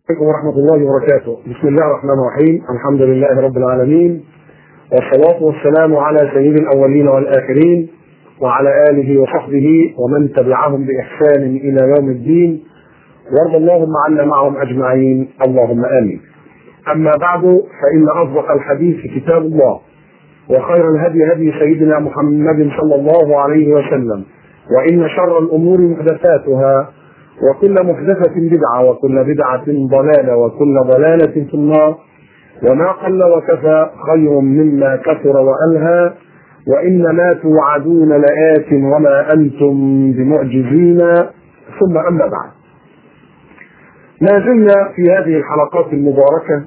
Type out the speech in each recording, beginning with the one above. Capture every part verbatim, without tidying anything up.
عليكم ورحمة الله وبركاته. بسم الله الرحمن الرحيم. الحمد لله رب العالمين، والصلاة والسلام على سيد الأولين والآخرين وعلى آله وصحبه ومن تبعهم بإحسان إلى يوم الدين، وارض اللهم عنا معهم أجمعين، اللهم آمين. أما بعد، فإن أصدق الحديث كتاب الله، وخير الهدي هدي سيدنا محمد صلى الله عليه وسلم، وإن شر الأمور محدثاتها، وكل محدثة بدعة، وكل بدعة ضلالة، وكل ضلالة في النار. وما قل وكفى خير مما كثر وألهى، وإنما توعدون لآت وما أنتم بمعجزين. ثم أما بعد، ما زلنا في هذه الحلقات المباركة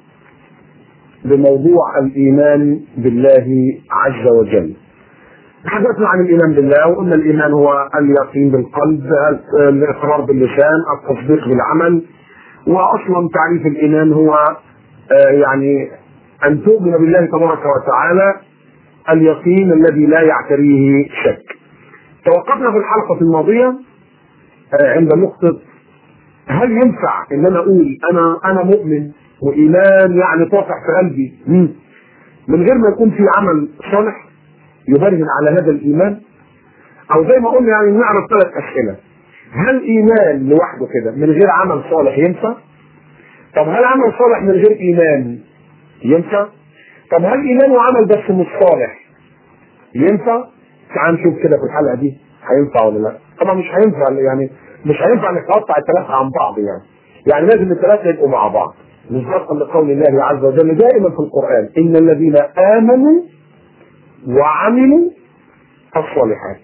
بموضوع الإيمان بالله عز وجل. تحدثنا عن الإيمان بالله، وقلنا الإيمان هو اليقين بالقلب، الإقرار باللسان، التصديق بالعمل. وأصلا تعريف الإيمان هو يعني أن تؤمن بالله تبارك وتعالى اليقين الذي لا يعتريه شك. توقفنا في الحلقة الماضية عند نقطة: هل ينفع ان انا اقول انا انا مؤمن وايمان يعني طافح في قلبي من غير ما يكون في عمل صالح يبرهن على هذا الايمان؟ او زي ما قلنا يعني نعرف ثلاث اسئله: هل ايمان لوحده كده من غير عمل صالح ينفع؟ طب هل عمل صالح من غير ايمان ينفع؟ طب هل ايمان وعمل بس مش صالح ينفع؟ تعال نشوف كده في الحلقه دي هينفع ولا لا. طبعا مش هينفع، يعني مش هينفع انك تقطع الثلاثه عن بعض، يعني يعني لازم الثلاثه يبقوا مع بعض، مصداقا لقول الله عز وجل دائما في القران: ان الذين امنوا وعملوا الصالحات.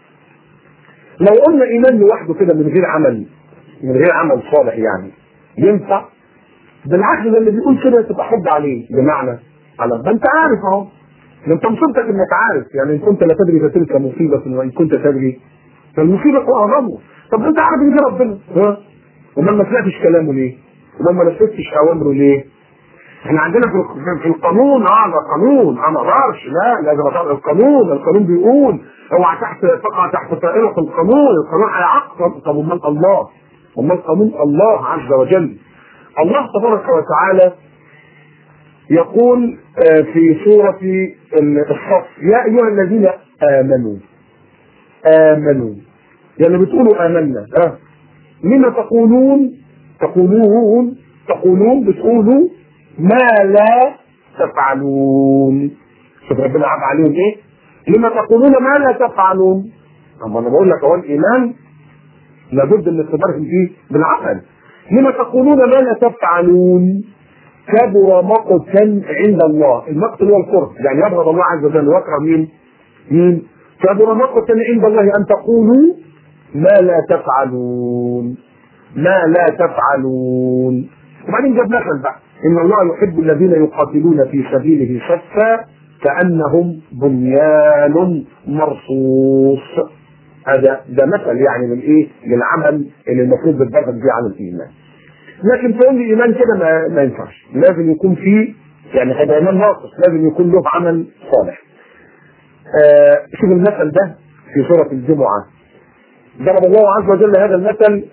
لو قلنا ايمان لوحده كده من غير عمل، من غير عمل صالح يعني ينفع؟ بالعكس، ده اللي بيقول كده تبقى حب عليه، بمعنى على ده انت عارف اهو، ده انت مصيبتك انك عارف، يعني ان كنت لا تدري فتلك مصيبه وان كنت تدري فالمصيبه اعظمه. طب انت عارف ان ده ربنا، ها؟ وما ما سمعتش كلامه ليه؟ وما ما نفذتش اوامره ليه؟ احنا عندنا في في القانون اه ده قانون، انا ما اقدرش، لا لازم اطبق القانون، القانون بيقول اوعى تحت تقع تحت طائره القانون، القانون هيعاقبك. طب امال الله؟ امال قانون الله عز وجل؟ الله تبارك وتعالى يقول في سورة الصف: يا أيها الذين آمنوا آمنوا، يعني بتقولوا آمنا، ها؟ لما تقولون تقولون تقولون بتقولوا ما لا تفعلون. شوف ربنا عاب عليهم ايه؟ لما تقولون ما لا تفعلون. اما انا بقول لك هو الايمان لابد ان تبرهن فيه بالعقل. لما تقولون ما لا تفعلون كبر مقتا عند الله. المقت هو الكره، يعني يبغض الله عز وجل ويكره مين؟ مين؟ كبر مقتا عند الله ان تقولوا ما لا تفعلون، ما لا تفعلون. وبعدين جاب مثل بقى: ان الله يحب الذين يقاتلون في سبيله صفا كانهم بنيان مرصوص. هذا ده مثل يعني من ايه؟ للعمل اللي المفروض بتبرهن بيه على الايمان. لكن تقول لي ايمان كده ما, ما ينفعش، لازم يكون فيه يعني هذا ايمان ناقص، لازم يكون له عمل صالح. آه شوف المثل ده في سوره الجمعه. ضرب الله عز وجل هذا المثل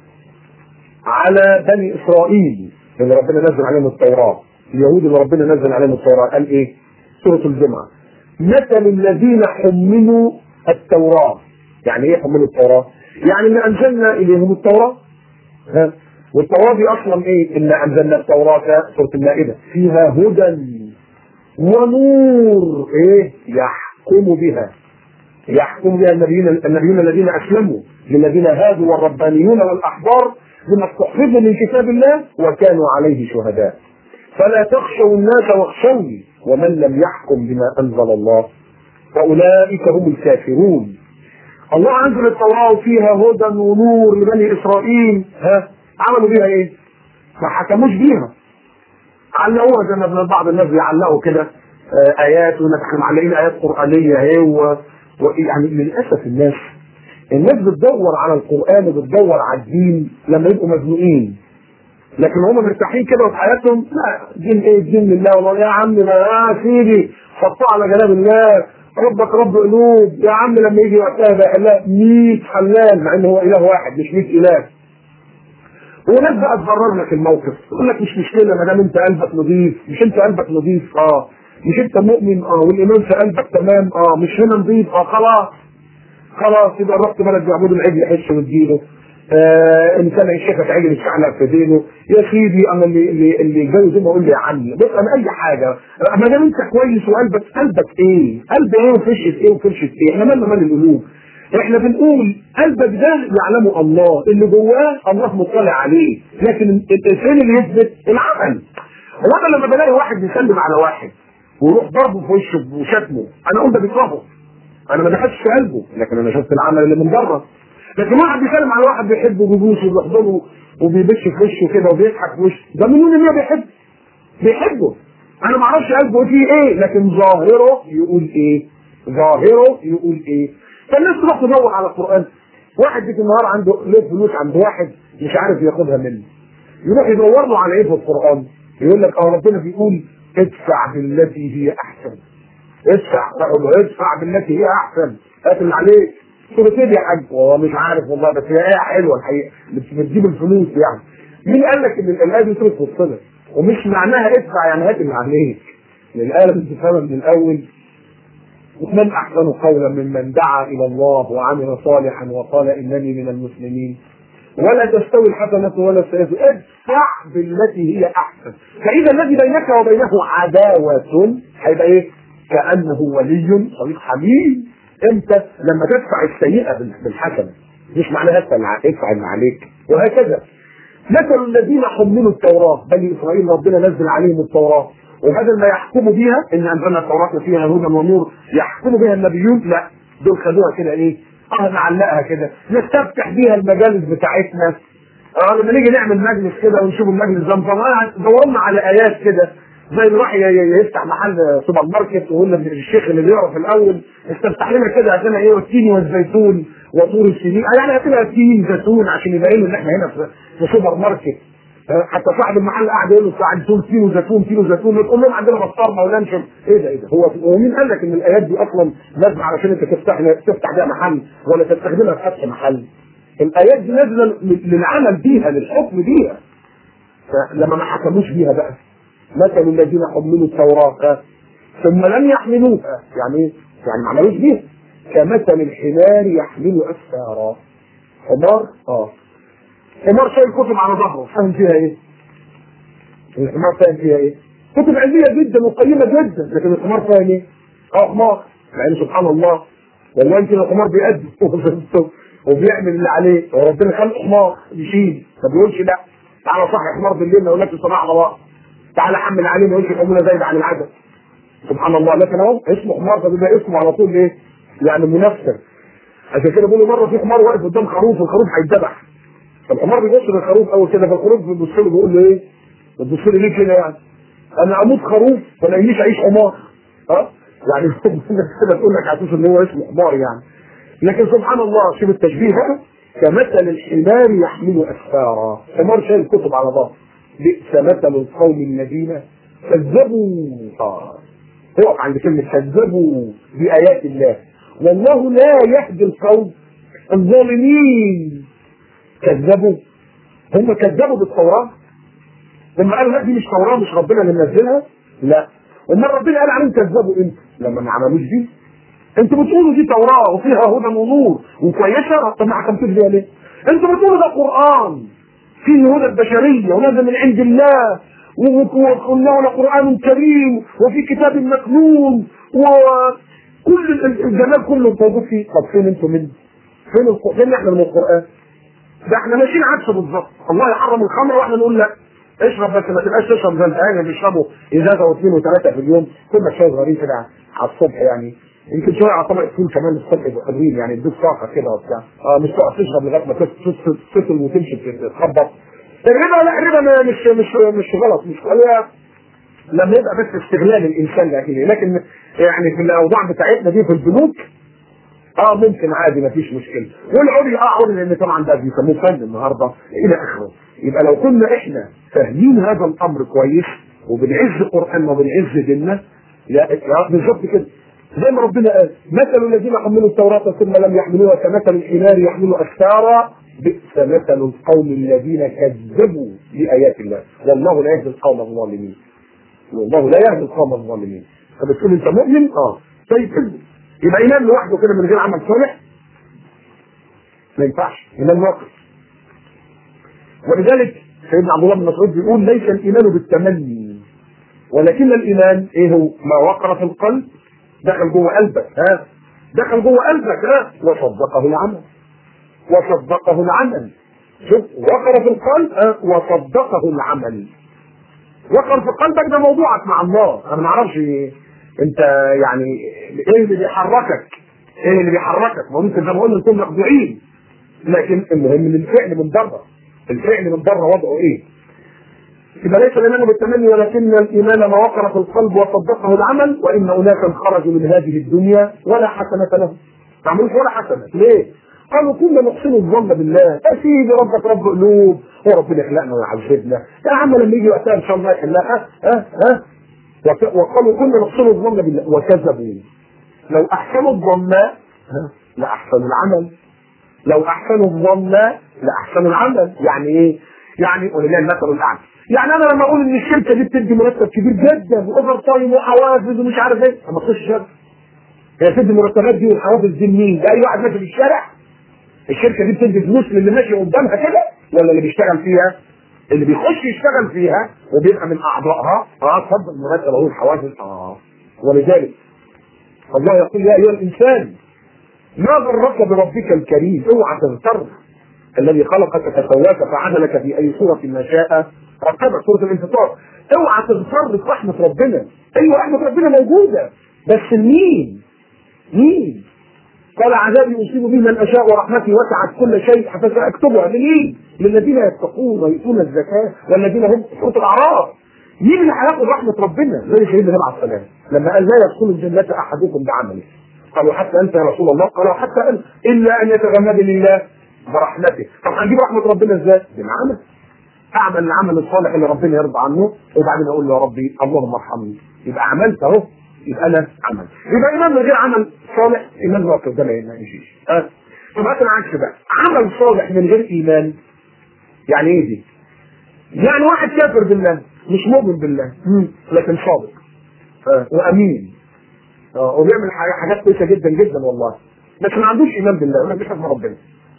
على بني اسرائيل اللي ربنا نزل عليهم التوراه، اليهود اللي ربنا نزل عليهم التوراه. قال ايه؟ سوره الجمعه: مثل الذين حملوا التوراه. يعني ايه حملوا التوراه؟ يعني ان انزلنا اليهم التوراه، ها؟ والتوراه دي اصلا ايه؟ ان انزلنا التوراه سوره المائده فيها هدى ونور، ايه؟ يحكم بها يحكم بها النبيون النبيون الذين اسلموا للذين هادوا والربانيون والاحبار بما استحفظوا من كتاب الله وكانوا عليه شهداء فلا تخشوا الناس واخشوني ومن لم يحكم بما انزل الله فاولئك هم الكافرون. الله انزل التوراه فيها هدى ونور لبني اسرائيل، ها؟ عملوا بيها ايه؟ ما حكموش بيها، علقوها زي ما بعض الناس بيعلقوا كده ايات، ونحن معلقين ايات قرانيه اهي. ويعني للاسف الناس الناس بتدور على القران وبتدور على الدين لما يبقوا مزنوقين، لكن هم مرتاحين كده في حياتهم. لا، دين ايه؟ الدين لله. والله يا عم يا سيدي حطوه على جناب الله، ربك رب قلوب يا عم. لما يجي وقتها بقى لا مية حلال، مع ان هو اله واحد مش مية اله. وناس بقى تبرر لك الموقف، تقول لك مش مشكله ما دام انت قلبك نظيف، مش انت قلبك نظيف اه، مش انت مؤمن اه، والايمان في قلبك تمام اه، مش هنا نظيف اه، خلاص خلاص يبقى رحت بلد بيعبدوا العجل حش واديله. آه انسان الشيخ عجل يشعلق في دينه، يا سيدي انا اللي اللي اللي يتجوز ما اقول لي يا عمي، بص انا اي حاجه ما دام انت كويس وقلبك قلبك ايه؟ قلب ايه وفرشه ايه وفرشه ايه؟ احنا مالنا مال القلوب؟ احنا بنقول قلبك ده يعلمه الله، اللي جواه الله مطلع عليه، لكن الانسان اللي يثبت العمل. هو انا لما بلاقي واحد بيسلم على واحد ويروح ضربه في وشه وشتمه، انا اقول ده بيكرهه، انا ما دخلتش في قلبه، لكن انا شفت العمل اللي من بره. لكن واحد بيسلم على واحد بيحبه وبيبوسه وبيحضنه وبيبش في وشه كده وبيضحك في وشه، ده منين ان هو بيحب بيحبه؟ انا ما اعرفش قلبه فيه ايه، لكن ظاهره يقول ايه؟ ظاهره يقول ايه؟ فالناس تروح تدور على القران. واحد ديك النهار عنده له فلوس عند واحد مش عارف ياخدها منه، يروح يدور له على ايه في القران؟ يقول لك اه ربنا بيقول ادفع بالتي هي احسن. ادفع ادفع بالتي هي احسن، هات اللي عليك. قلت له يا حاج هو مش عارف والله، بس هي ايه حلوه الحقيقه بتجيب الفلوس يعني. مين قال لك ان الايه دي صوره الصله؟ ومش معناها ادفع يعني هات اللي عليك. الايه لازم تفهمها من الاول. ومن احسن قولا ممن دعا الى الله وعمل صالحا وقال انني من المسلمين. ولا تستوي الحسنه ولا السيئه، ادفع بالتي هي احسن، فاذا الذي بينك وبينه عداوه هيبقى ايه؟ كانه ولي صديق حميم. امتى؟ لما تدفع السيئه بالحسنه، مش معناها ادفع اللي عليك. وهكذا مثل الذين حملوا التوراه، بني اسرائيل ربنا نزل عليهم التوراه، وبدل ما يحكموا بيها ان انزلنا التوراه فيها هدى ونور يحكموا بها النبيون، لا دول خدوها كده ايه؟ اه نعلقها كده نستفتح بيها المجالس بتاعتنا. اه لما نيجي نعمل مجلس كده ونشوف المجلس ده مطلع دورنا على ايات كده، زي اللي راح يفتح محل سوبر ماركت ويقول لك الشيخ اللي بيقرا في الاول استفتح لنا كده عشان ايه؟ والتين والزيتون وطور السنين، يعني هتبقى تين زيتون عشان يبين ان احنا هنا في سوبر ماركت. حتى صاحب المحل قاعد يقول له ساعه تقول كيلو زيتون كيلو زيتون، نقول لهم عندنا بطارمه ولا نشر. ايه ده ايه ده؟ هو ومين قال لك ان الايات دي اصلا لازم علشان انت تفتح تفتح بيها محل ولا تستخدمها في فتح محل؟ الايات دي نازله للعمل بيها، للحكم بيها. فلما ما حكموش بيها بقى، مثل الذين حملوا التوراه ثم لم يحملوها، يعني ايه؟ يعني ما عملوش بيها. كمثل الحمار يحمل اسفارا. حمار اه حمار شايل كتب على ظهره، فاهم فيها ايه؟ الحمار فاهم فيها ايه؟ كتب علميه جدا وقيمه جدا، لكن الحمار فاهم ايه؟ اه حمار. يعني سبحان الله، والله يمكن الحمار بيأدي وبيعمل اللي عليه، وربنا خلق حمار يشيل، ما بيقولش لا تعالى صح حمار بالليل ما يقولكش صباح رواق، تعالى حمل عليه ما يقولش الحموله زايده عن العدد. سبحان الله، لكن اهو اسمه حمار فبيبقى اسمه على طول ايه؟ يعني منفر. عشان كده بيقولوا مره في حمار واقف قدام خروف والخروف هيتذبح، فالحمار بيبص للخروف اول كده، فالخروف بيبص له بيقول له ايه؟ بتبص لي ليه كده يعني؟ انا اموت خروف ولا يجيش اعيش حمار. ها؟ يعني كده تقول لك هتوصل ان هو اسمه حمار يعني. لكن سبحان الله شوف التشبيه بقى، كمثل الحمار يحمل اسفارا، حمار شايل كتب على ظهره. بئس مثل القوم الذين كذبوا. اه اقف عند كلمه كذبوا بايات الله، والله لا يهدي القوم الظالمين. كذبوا، هم كذبوا بالتوراه، هم قالوا لا دي مش توراه مش ربنا اللي منزلها، لا. امال ربنا قال عليهم كذبوا امتى؟ لما ما عملوش دي. انتوا بتقولوا دي توراه وفيها هدى ونور وكويسه، طب ما حكمتوش بيها ليه؟ انتوا بتقولوا ده قران فيه هدى البشريه ونازل من عند الله وقلنا له قران كريم وفي كتاب مكنون وكل الجمال كله موجود فيه. طب فين انتوا منه؟ فين القران؟ فين احنا من القران؟ ده احنا ماشيين عكسه بالظبط. الله يحرم الخمر واحنا نقول لا اشرب، بس ما تبقاش تشرب زي العيال بيشربوا ازازه واثنين وثلاثه في اليوم، كل شويه صغيرين كده على الصبح يعني، يمكن شويه على طبق فول كمان الصبح يبقوا حلوين يعني يدوك طاقه كده وبتاع. اه مش تقعد تشرب لغايه ما تفصل وتمشي تتخبط. الربا لا الربا مش مش مش غلط، مش هي لما يبقى بس استغلال الانسان لاكله، لكن يعني في الاوضاع بتاعتنا دي في البنوك اه ممكن عادي مفيش مشكله. والعري اه عري لان طبعا ده بيسموه فن النهارده الى اخره. يبقى لو كنا احنا فاهمين هذا الامر كويس وبنعز قراننا وبنعز ديننا، لا بالظبط كده زي ما ربنا قال مثل الذين حملوا التوراة ثم لم يحملوها كمثل الحمار يحمل اسفارا بئس مثل القوم الذين كذبوا بآيات الله والله لا يهدي القوم الظالمين. والله لا يهدي القوم الظالمين. فبتقول انت مؤمن؟ اه طيب يبقى ايمان لوحده كده من غير عمل صالح ما ينفعش، ايمان واقع. ولذلك سيدنا عبد الله بن مسعود بيقول ليس الايمان بالتمني ولكن الايمان ايه هو؟ ما وقر في القلب دخل جوه قلبك، ها دخل جوه قلبك ها وصدقه العمل. وصدقه العمل. شوف وقر في القلب ها وصدقه العمل. وقر في قلبك ده موضوعك مع الله. انا ما اعرفش انت يعني ايه اللي بيحركك؟ ايه اللي بيحركك؟ ما ممكن زي ما قلنا نكون مخدوعين، لكن المهم ان الفعل من بره. الفعل من بره وضعه ايه؟ يبقى ليس الايمان بالتمني ولكن الايمان ما وقر في القلب وصدقه العمل. وان اناسا خرجوا من هذه الدنيا ولا حسنه لهم. ما عملوش ولا حسنه، ليه؟ قالوا كنا نحسن الظن بالله، يا سيدي ربك رب قلوب، هو ربنا يخلقنا ويعذبنا، يا عم لما يجي وقتها ان شاء الله يحلها. ها ها وقالوا كنا نحسن الظن بالله وكذبوا. لو احسنوا الظن لاحسنوا العمل. لو احسنوا الظن لاحسنوا العمل. يعني ايه؟ يعني ولله المثل الاعلى. يعني انا لما اقول ان الشركه دي بتدي مرتب كبير جدا واوفر تايم وحوافز ومش عارف ايه، ما تخش شركه. هي تدي المرتبات دي والحوافز دي لمين؟ ده اي واحد ماشي في الشارع؟ الشركه دي بتدي فلوس للي ماشي قدامها كده ولا اللي بيشتغل فيها؟ اللي بيخش يشتغل فيها وبيبقى من اعضائها اه اتفضل المرتب اهو الحوافز اه. ولذلك الله يقول يا ايها الانسان ما غرك بربك الكريم، اوعى تغتر. الذي خلقك فسواك فعدلك في اي صوره ما شاء ركبك. سوره الانفطار. اوعى تغتر برحمه ربنا. ايوه رحمه ربنا موجوده بس مين؟ مين؟ قال عذابي اصيب به من اشاء ورحمتي وسعت كل شيء فساكتبها لمين؟ للذين يتقون ويؤتون الزكاه والذين هم في سوره الاعراف. مين اللي هياخد رحمه ربنا؟ زي سيدنا النبي عليه السلام لما قال لا يدخل الجنه احدكم بعمله. قالوا حتى انت يا رسول الله؟ قالوا حتى انت الا ان يتغمد لله برحمته. طب هنجيب رحمه ربنا ازاي؟ بالعمل. اعمل العمل الصالح اللي ربنا يرضى عنه وبعدين اقول له يا ربي اللهم ارحمني. يبقى عملت اهو، يبقى انا عمل. يبقى ايمان من غير عمل صالح ايمان واقف ده ما يمشيش. اه طب هات العكس بقى، عمل صالح من غير ايمان يعني ايه دي؟ يعني واحد كافر بالله مش مؤمن بالله لكن صادق اه وامين اه وبيعمل حاجات كويسه جدا جدا والله بس ما عندوش ايمان بالله ولا بيحب ربنا.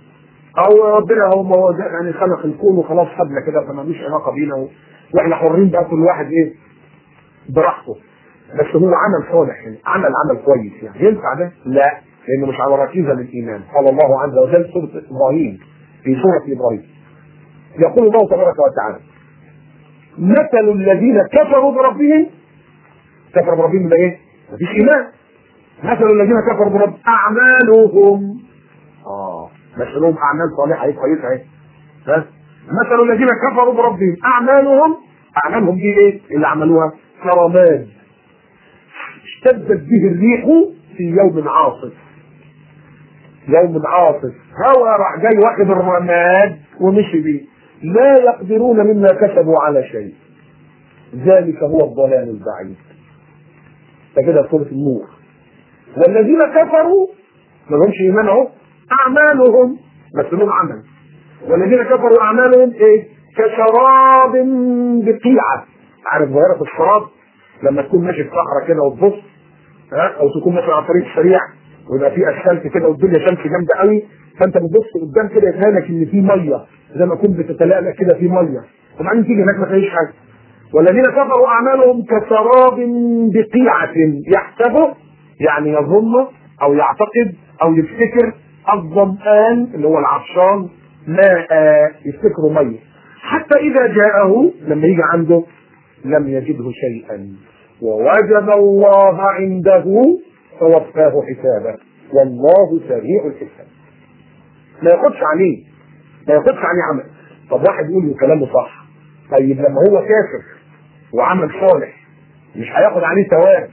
او ربنا هو ما هو يعني خلق الكون وخلاص خدنا كده فما لوش علاقه بينا و... واحنا حرين بقى كل واحد ايه براحته. بس هو عمل صالح يعني عمل عمل كويس يعني ينفع ده؟ لا لانه مش على ركيزه للايمان. قال الله عز وجل سوره ابراهيم في سوره ابراهيم يقول الله تبارك وتعالى مثل الذين كفروا بربهم. كفروا بربهم ده ايه؟ مفيش ايمان. مثل الذين كفروا بربهم اعمالهم اه مثلهم اعمال صالحه ايه كويسه اهي. ها مثل الذين كفروا بربهم اعمالهم اعمالهم دي ايه اللي عملوها؟ كرماد اشتدت به الريح في يوم عاصف. يوم عاصف هوا راح جاي واخد الرماد ومشي بيه. لا يقدرون مما كسبوا على شيء ذلك هو الضلال البعيد. فكده سورة النور. والذين كفروا ما لهمش ايمان اهو اعمالهم بس لهم عمل. والذين كفروا اعمالهم ايه؟ كشراب بقيعه. عارف ظاهره الشراب لما تكون ماشي في صحراء كده وتبص ها او تكون ماشي على طريق سريع ويبقى في اسفلت كده والدنيا شمس جامده قوي فانت بتبص قدام كده يتهيألك ان في ميه زي ما كنت بتتلألأ كده في ميه وبعدين تيجي هناك ما تلاقيش حاجه. والذين كفروا اعمالهم كسراب بقيعه يحسبه يعني يظن او يعتقد او يفتكر الظمآن اللي هو العطشان ماء يفتكره ميه حتى اذا جاءه لما يجي عنده لم يجده شيئا ووجد الله عنده فوفاه حسابه والله سريع الحساب. ما ياخدش عليه ما ياخدش عليه عمل. طب واحد يقول له كلامه صح طيب لما هو كافر وعمل صالح مش هياخد عليه ثواب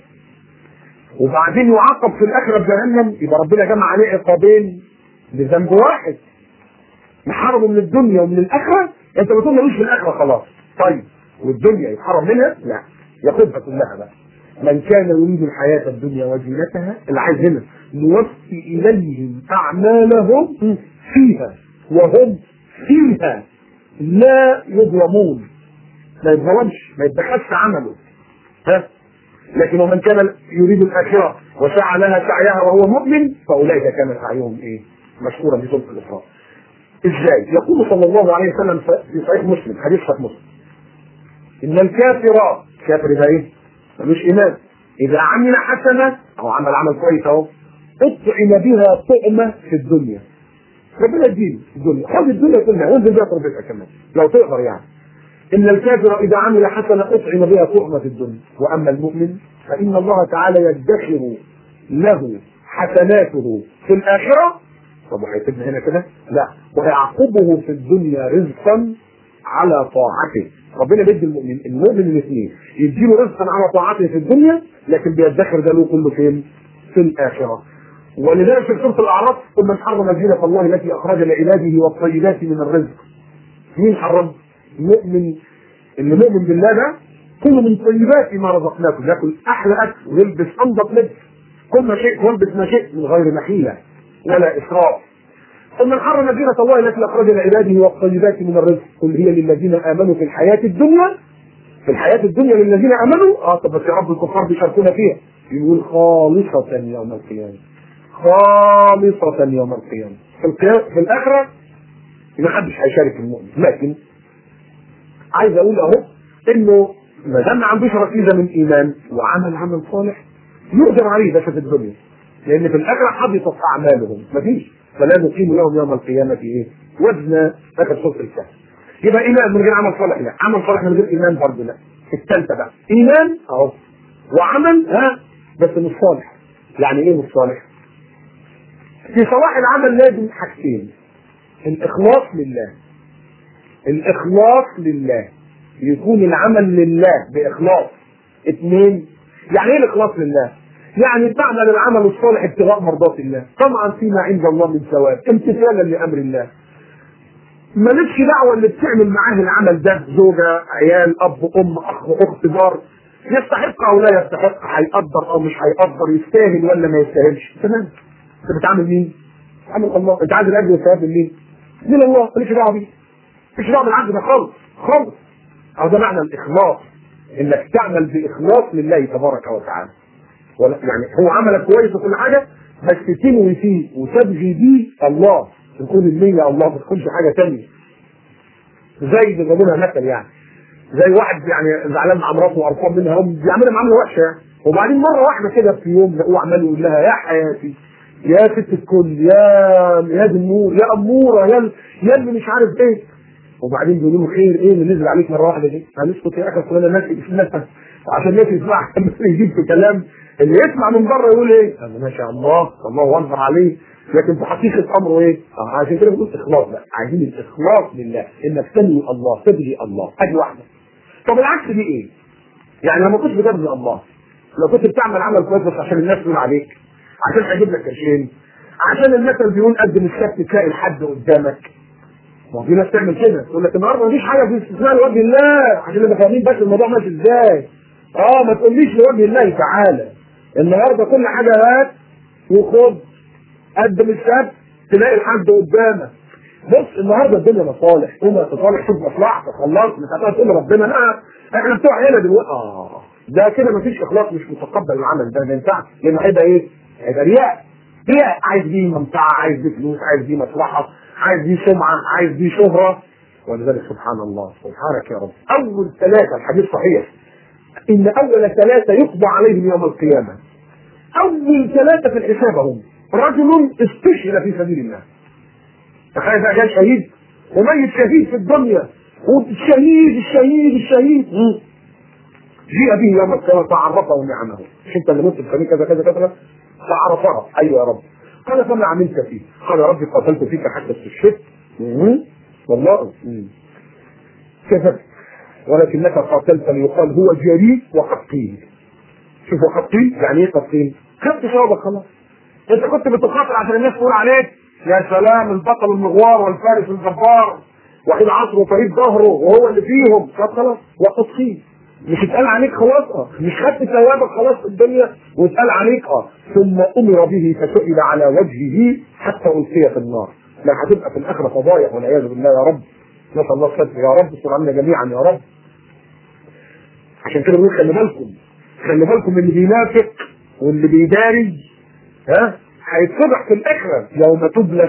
وبعدين يعاقب في الاخره بجهنم؟ يبقى ربنا جمع عليه عقابين بذنب واحد نحرمه من الدنيا ومن الاخره. انت بتقول ملوش في الاخره خلاص طيب والدنيا يتحرم منها؟ لا ياخدها كلها بقى. من كان يريد الحياه الدنيا وزينتها اللي عايز هنا نوفي اليهم اعمالهم فيها وهم فيها لا يظلمون. ما يتظلمش، ما يتدخلش عمله. ها؟ لكن ومن كان يريد الاخره وسعى لها سعيها وهو مؤمن فاولئك كان سعيهم ايه؟ مشكورا في سوره الاسراء. ازاي؟ يقول صلى الله عليه وسلم في صحيح مسلم، حديث صحيح مسلم، ان الكافر، كافر ده ايه؟ ملوش ايمان، اذا عمل حسنه او عمل عمل كويس اهو اطعم بها طعمه في الدنيا. ربنا يديني في الدنيا، خد الدنيا كلها وانزل بها تربتها كمان لو تقدر يعني. ان الكافر اذا عمل حسنه اطعم بها طعمه في الدنيا، واما المؤمن فان الله تعالى يدخر له حسناته في الاخره. طب وهيسيبنا هنا كده؟ لا، ويعقبه في الدنيا رزقا على طاعته. ربنا بيدي المؤمن المؤمن الاثنين، يديله رزقا على طاعته في الدنيا، لكن بيدخر ده له كله فين؟ في الاخره. ولذلك في سوره الاعراف قل من حرم زينة الله التي اخرج لعباده والطيبات من الرزق. مين حرم؟ المؤمن اللي مؤمن بالله ده كله من طيبات ما رزقناكم، ياكل احلى اكل ويلبس انضف لبس، كل ما شئت والبس ما شئت من غير محيله ولا اسراف. ثم حرم زينة الله التي اخرج لعباده والطيبات من الرزق قل هي للذين امنوا في الحياه الدنيا. في الحياه الدنيا للذين امنوا. اه طب بس يا رب الكفار بيشاركونا فيها. يقول خالصه يوم القيامه. خالصه يوم القيامه. في القيامه في الاخره ما حدش هيشارك المؤمن. لكن عايز اقول اهو انه ما دام ما عندوش ركيزه من ايمان وعمل عمل صالح يقدر عليه ده في الدنيا، لان في الاخره حبطت اعمالهم مفيش، فلا نقيم لهم يوم القيامه ايه؟ وزنا. فاكر سوره الكهف. يبقى ايمان من غير عمل صالح لا، عمل صالح من غير ايمان برضه لا. الثالثه بقى ايمان اهو وعمل ها بس مش صالح. يعني ايه مش صالح؟ في صلاح العمل لازم حاجتين: الاخلاص لله. الاخلاص لله، يكون العمل لله باخلاص. اثنين، يعني ايه الاخلاص لله؟ يعني تعمل العمل الصالح ابتغاء مرضات الله طبعا فيما عند الله من ثواب امتثالا لامر الله. مالكش دعوه اللي بتعمل معاه العمل ده زوجه عيال اب ام اخ اخت جار يستحق او لا يستحق، هيقدر او مش هيقدر، يستاهل ولا ما يستاهلش. تمام. انت بتعمل مين؟ عمل الله. انت عايز الاجر والثواب من مين؟ من الله. مالكش دعوه بيه، مالكش دعوه بالعبد ده خالص خالص. او ده معنى الاخلاص، انك تعمل باخلاص لله تبارك وتعالى. ولا يعني هو عملك كويس وكل حاجه بس تنوي فيه وتبغي بيه الله، تكون النيه الله ما تكونش حاجه ثانيه. زي بيضربوا لها مثل يعني، زي واحد يعني زعلان مع مراته وقرفان منها هم بيعملها معامله وحشه يعني، وبعدين مره واحده كده في يوم هو عمال يقول لها يا حياتي يا ست الكل يا يا دي النور يا اموره يا يا اللي مش عارف ايه، وبعدين بيقولوا له خير ايه اللي نزل عليك مره واحده دي؟ هنسكت يا اخي كلنا ناس ناس عشان الناس يسمع يجيب في كلام اللي يسمع من بره يقول ايه؟ ما شاء الله الله اكبر عليه، لكن في حقيقه امره ايه؟ عشان كده بنقول اخلاص بقى، عايزين الاخلاص لله، انك تنوي الله تبغي الله، ادي واحده. طب العكس دي ايه؟ يعني لما كنت بترضي الله، لو كنت بتعمل عمل كويس بس عشان الناس تقول عليك، عشان هيجيب لك قرشين، عشان المثل بيقول قدم السبت تلاقي الحد قدامك. ما في ناس تعمل كده تقول لك النهارده مفيش حاجه في استثناء لوجه الله، عشان نبقى فاهمين بس الموضوع ماشي ازاي. اه ما تقوليش لوجه الله تعالى النهارده كل حاجه هات وخد، قدم السبت تلاقي الحد قدامك. بص النهارده الدنيا مصالح، قوم تصالح شوف مصلحتك خلصت، مش هتقعد تقول لربنا لا احنا بتوع هنا دلوقتي. اه ده كده مفيش اخلاص، مش متقبل العمل ده، ما ينفعش، لانه هيبقى ايه؟ هيبقى رياء. رياء عايز بيه منفعه، عايز بيه فلوس، عايز بيه مصلحه، عايز بيه سمعه، عايز بيه شهره. ولذلك سبحان الله سبحانك يا رب اول ثلاثه الحديث صحيح ان اول ثلاثه يقضى عليهم يوم القيامه. اول ثلاثه في الحساب هم رجل استشهد في سبيل الله. تخيل بقى جاي شهيد وميت شهيد في الدنيا، والشهيد الشهيد الشهيد جيء به يوم القيامه فعرفه نعمه. مش انت اللي مت في كذا كذا كذا فعرفها. ايوه يا رب. قال فما عملت فيه؟ قال يا رب قتلت فيك حتى استشهدت. والله كذبت ولكنك قاتلت ليقال هو جريء وقد قيل. شوف وقد قيل يعني ايه قد قيل؟ خدت ثوابك خلاص. انت كنت بتخاطر عشان الناس تقول عليك يا سلام البطل المغوار والفارس الجبار وحيد عصره وفريد ظهره وهو اللي فيهم. طب خلاص وقد قيل، مش اتقال عليك خلاص اه، مش خدت ثوابك خلاص في الدنيا واتقال عليك اه. ثم امر به فسئل على وجهه حتى القي في النار. لا هتبقى في الاخره فضايح والعياذ بالله يا رب. نسال الله الستر يا رب، استر عنا جميعا يا رب. عشان كده بنقول خلي بالكم، خلي بالكم من اللي بينافق واللي بيداري، ها هيتفضح في الاخره يوم تبلى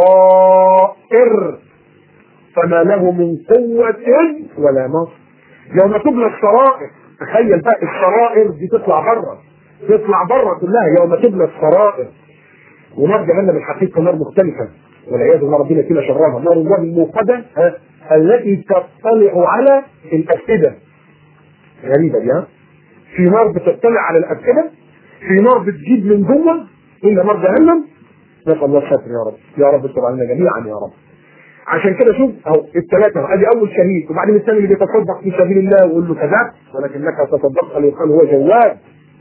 السرائر فما له من قوه ولا نصر. يوم تبلى السرائر، تخيل بقى السرائر دي تطلع بره، تطلع بره كلها يوم تبلى السرائر. ونار جهنم الحقيقه نار مختلفه والعياذ بالله، ربنا فينا شرها. نار الله الموقده التي تطلع على الافئده. غريبه دي، ها؟ في نار بتطلع على الافئده، في نار بتجيب من جوه الا نار جهنم. نسال الله الستر يا رب، يا رب استر علينا جميعا يا رب. عشان كده شوف اهو الثلاثه، ادي اول شهيد، وبعدين الثاني اللي بيتصدق في سبيل الله ويقول له كذبت ولكنك تصدقت ليقال هو جواد.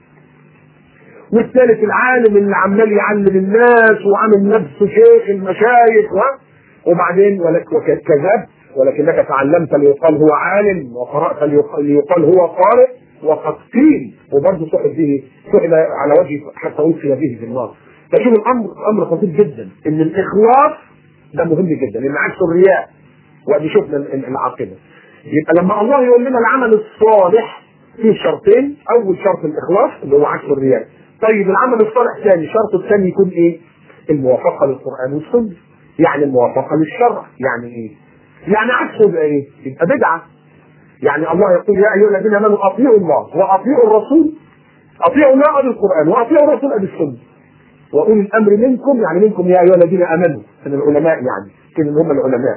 والثالث العالم اللي عمال يعلم الناس وعامل نفسه شيخ المشايخ، وبعدين كذبت ولكنك تعلمت ليقال هو عالم، وقرات ليقال هو قارئ، وقد قيل وبرضه سئل به، سئل على وجه حتى ألقي به في النار. فشوف الامر امر خطير جدا، ان الاخلاص ده مهم جدا، ان عكس الرياء. وادي شفنا العاقبه. يبقى لما الله يقول لنا العمل الصالح فيه شرطين، اول شرط الاخلاص اللي هو عكس الرياء. طيب العمل الصالح ثاني، الشرط الثاني يكون ايه؟ الموافقه للقران والسنه، يعني الموافقه للشرع. يعني ايه؟ يعني عكسه يبقى ايه؟ يبقى بدعه. يعني الله يقول يا ايها الذين امنوا اطيعوا الله واطيعوا الرسول، اطيعوا الله بالقران واطيعوا الرسول بالسنه، واولي الامر منكم، يعني منكم يا ايها الذين امنوا من العلماء، يعني كده هم العلماء.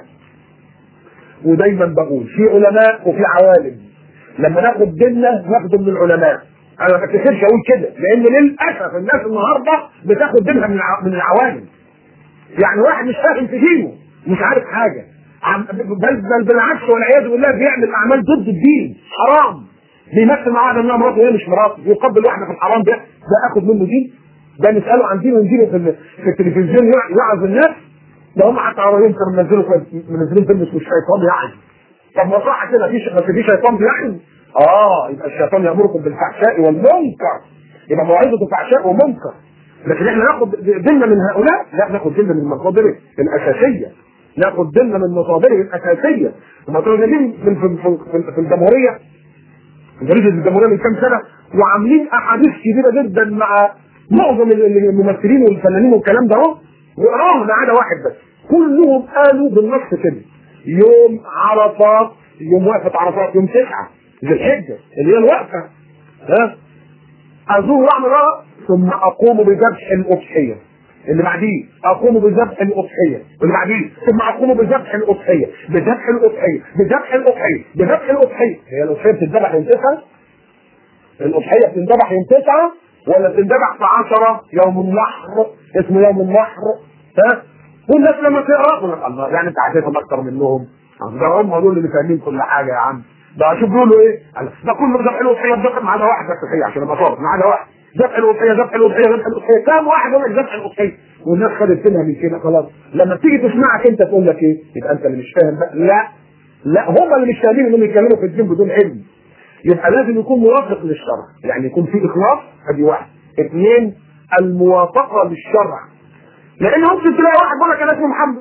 ودايما بقول في علماء وفي عوالم، لما ناخد ديننا ناخده من العلماء. انا ما بفتكرش اقول كده، لان للاسف الناس النهارده بتاخد دينها من من العوالم. يعني واحد مش فاهم في دينه، مش عارف حاجه، بل بل بالعكس والعياذ بالله بيعمل اعمال ضد الدين، حرام. بيمثل معاه انها مراته وهي مش مراته، يقبل واحده في الحرام، ده ده اخد منه دين؟ ده نساله عن دينه ونجيبه في, في التلفزيون يوعظ الناس؟ ده هم حتى عربيين كانوا منزلوا منزلين فيلم اسمه الشيطان يعني. طب ما صح كده، في ما في شيطان بيحن؟ اه، يبقى الشيطان يامركم بالفحشاء والمنكر، يبقى موعظه فحشاء ومنكر. لكن احنا ناخد ديننا من هؤلاء؟ لا، ناخد ديننا من مصادره الاساسيه، ناخد ديننا من مصادره الاساسيه. هم كانوا جايبين في في في الجمهوريه، جريده الجمهوريه من كام سنه، وعاملين احاديث كبيره جدا مع معظم الممثلين والفنانين والكلام ده اهو، وقراهم ما عدا واحد بس، كلهم قالوا بالنص كده: يوم عرفات، يوم وقفه عرفات يوم تسعه ذي الحجه اللي هي الوقفه، ها، ازور واعمل اه ثم اقوم بذبح الاضحيه. اللي بعديه اقوم بذبح الاضحيه، واللي بعديه ثم اقوم بذبح الاضحيه، بذبح الاضحيه، بذبح الاضحيه، بذبح الاضحيه. هي الاضحيه بتذبح يوم تسعه؟ الاضحيه بتذبح يوم تسعه ولا بتذبح في عشرة يوم النحر؟ اسمه يوم النحر، ها؟ والناس لما تقرا تقول الله، يعني انت عارفهم اكتر منهم؟ ده هم دول اللي فاهمين كل حاجه يا عم. ده شوف بيقولوا ايه؟ ده كله ذبح الاضحيه، ذبح ما عدا واحد بس، عشان ابقى صادق، ما عدا واحد ذبح الاضحيه، ذبح الاضحيه، ذبح الاضحيه. كام واحد يقول لك ذبح الاضحيه؟ والناس خدت منها من كده خلاص. لما تيجي تسمعك انت تقول لك ايه؟ يبقى انت اللي مش فاهم بقى. لا لا، هم اللي مش فاهمين انهم يتكلموا في الدين بدون علم. يبقى لازم يكون موافق للشرع، يعني يكون في اخلاص، ادي واحد. اثنين، الموافقه للشرع. لان ممكن تلاقي واحد بيقول لك انا اسمي محمد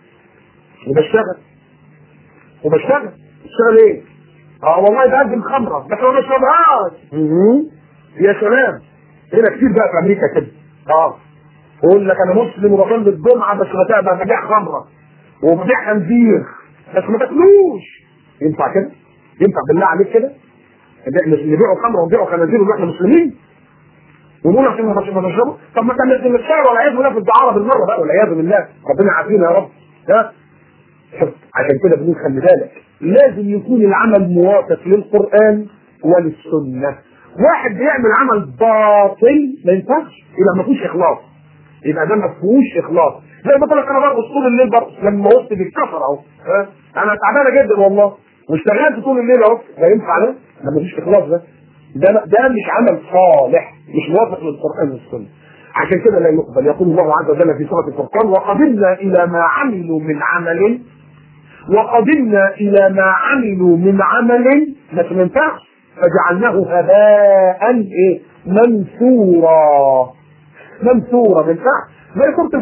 وبشتغل وبشتغل بشتغل ايه؟ اه والله بقدم خمره بس ما بشربهاش. يا سلام، هنا كتير بقى في امريكا كده. اه يقول لك انا مسلم وبصلي الجمعه بس بتابع ببيع خمره وببيع خنزير بس ما تاكلوش. ينفع كده؟ ينفع بالله عليك كده؟ نبيعوا خمره ونبيعوا خنازير ونحن مسلمين؟ ونقول عشان ما بشربه؟ طب ما كان لازم نشتغل والعياذ بالله في الدعاره بالمره بقى، والعياذ بالله، ربنا يعافينا يا رب. ها؟ عشان كده بنقول خلي بالك، لازم يكون العمل موافق للقرآن وللسنة. واحد بيعمل عمل باطل ما ينفعش، يبقى ما فيهوش إخلاص، يبقى ده ما فيهوش إخلاص. زي ما قلت لك أنا برقص طول الليل، برقص لما وسط بيتكسر أهو، أنا تعبانة جدا والله واشتغلت طول الليل أهو، ده ينفع ده؟ ده ما فيش إخلاص، ده ده ده مش عمل صالح، مش موافق للقرآن والسنة. عشان كده لا يقبل. يقول الله عز وجل في سورة الفرقان: وقدمنا إلى ما عملوا من عمل وقدمنا إلى ما عملوا من عمل بس ما ينفعش فجعلناه هباء إيه؟ منثورا. منثورا ما ينفعش. زي سورة الكهف: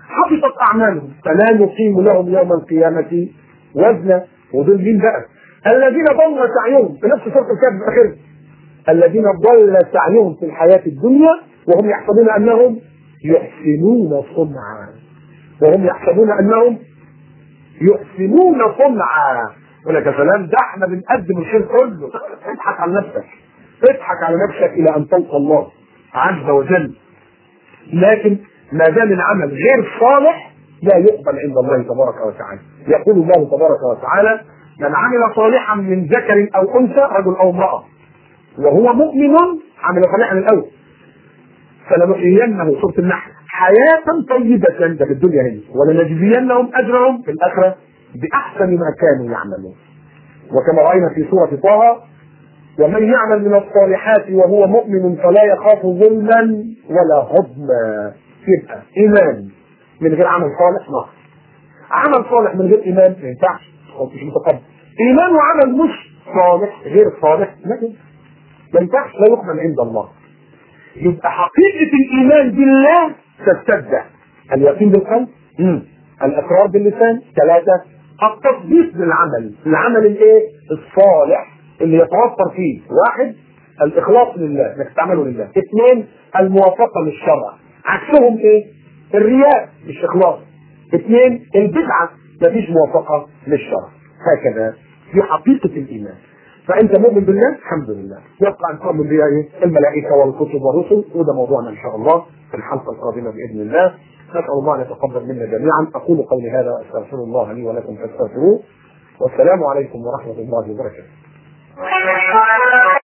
حبطت اعمالهم فلا نقيم لهم يوم القيامه وزنا. ودول مين بقى؟ الذين ضل سعيهم في نفس سوره الكهف الاخيره، الذين ضل سعيهم في الحياه الدنيا وهم يحسبون انهم يحسنون صنعا، وهم يحسبون انهم يحسنون صنعا. يقول لك يا سلام، ده احنا بنقدم الخير كله. اضحك على نفسك، اضحك على نفسك الى ان تلقى الله عز وجل. لكن ما دام العمل غير صالح لا يقبل عند الله تبارك وتعالى. يقول الله تبارك وتعالى: من عمل صالحا من ذكر او انثى، رجل او امراه، وهو مؤمن، عمل صالحا الاول، فلنحيينه، سوره النحل، حياه طيبه، ده في الدنيا هنا، ولنجزينهم اجرهم في الاخره باحسن ما كانوا يعملون. وكما راينا في سوره طه: ومن يعمل من الصالحات وهو مؤمن فلا يخاف ظلما ولا هضما. يبقى ايمان من غير عمل صالح نقص، عمل صالح من غير ايمان ما ينفعش، مش متقبل. ايمان وعمل مش صالح غير صالح ما ينفعش، لا يقبل عند الله. يبقى حقيقه الايمان بالله تتبع اليقين بالقلب، الاقرار باللسان، ثلاثه التصديق بالعمل، العمل الايه؟ الصالح اللي يتوفر فيه: واحد الاخلاص لله، انك تعمله لله. اثنين الموافقه للشرع، عكسهم ايه؟ الرياء مش اخلاص. اثنين البدعه، مفيش موافقه للشرع. هكذا في حقيقه الايمان. فانت مؤمن بالله الحمد لله، يبقى ان تؤمن بها ايه؟ الملائكه والكتب والرسل، وده موضوعنا ان شاء الله في الحلقه القادمه باذن الله. نسال الله ان يتقبل منا جميعا. اقول قولي هذا واستغفر الله لي ولكم فاستغفروه، والسلام عليكم ورحمه الله وبركاته.